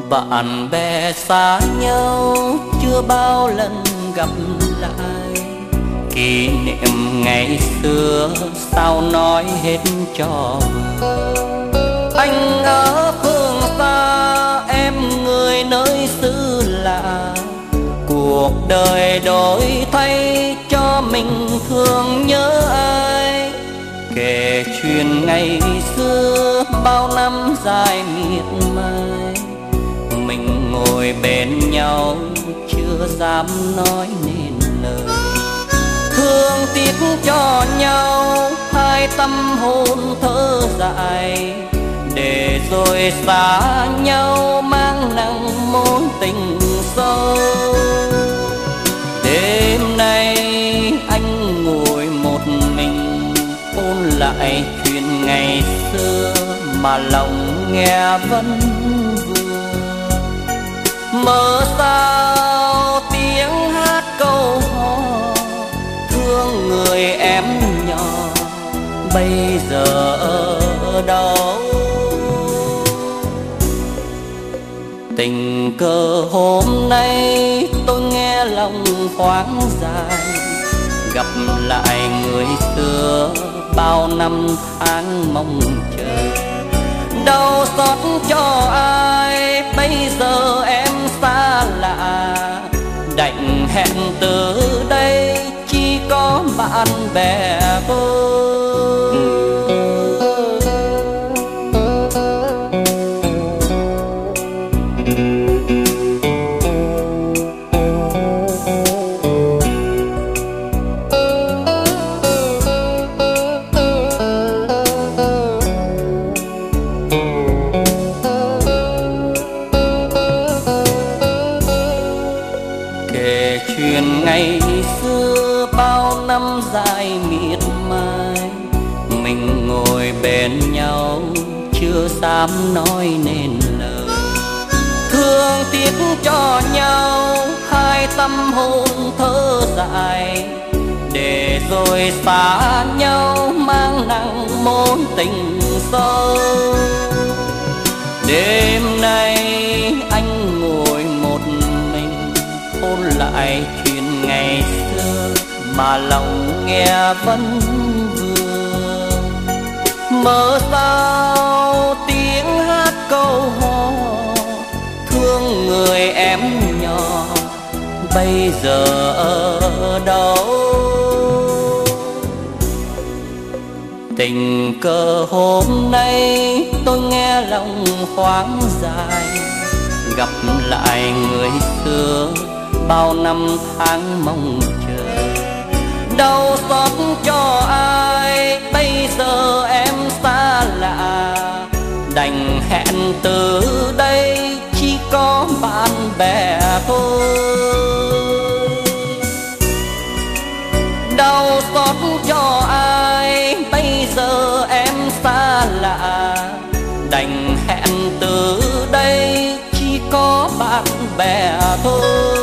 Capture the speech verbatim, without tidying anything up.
Bạn bè xa nhau chưa bao lần gặp lại, kỷ niệm ngày xưa sao nói hết cho vừa. Anh ở phương xa, em người nơi xứ lạ, cuộc đời đổi thay cho mình thương nhớ ai. Kể chuyện ngày xưa bao năm dài miệt mài, mình ngồi bên nhau chưa dám nói nên lời. Thương tiếc cho nhau hai tâm hồn thơ dại, để rồi xa nhau mang nặng mối tình sâu. Đêm nay anh ngồi một mình ôn lại chuyện ngày xưa, mà lòng nghe vẫn vương. Mơ sao tiếng hát câu hò, thương người em nhỏ bây giờ ở đâu. Tình cờ hôm nay tôi nghe lòng thoáng dài, gặp lại người xưa bao năm tháng mong chờ. Đau xót cho ai bây giờ em xa lạ, đành hẹn từ đây chỉ có bạn bè thôi. Kể chuyện ngày xưa bao năm dài miệt mài, mình ngồi bên nhau chưa dám nói nên lời. Thương tiếc cho nhau hai tâm hồn thơ dại, để rồi xa nhau mang nặng mối tình sâu. Đêm nay anh ngồi một mình ôn lại chuyện ngày xưa, mà lòng nghe vẫn vương. Mơ sao tiếng hát câu hò, thương người em nhỏ bây giờ ở đâu. Tình cờ hôm nay tôi nghe lòng thoáng dài, gặp lại người xưa bao năm tháng mong chờ. Đau xót cho ai bây giờ em xa lạ, đành hẹn từ đây chỉ có bạn bè thôi. Đau xót cho ai bây giờ em xa lạ, đành hẹn từ đây chỉ có bạn bè thôi.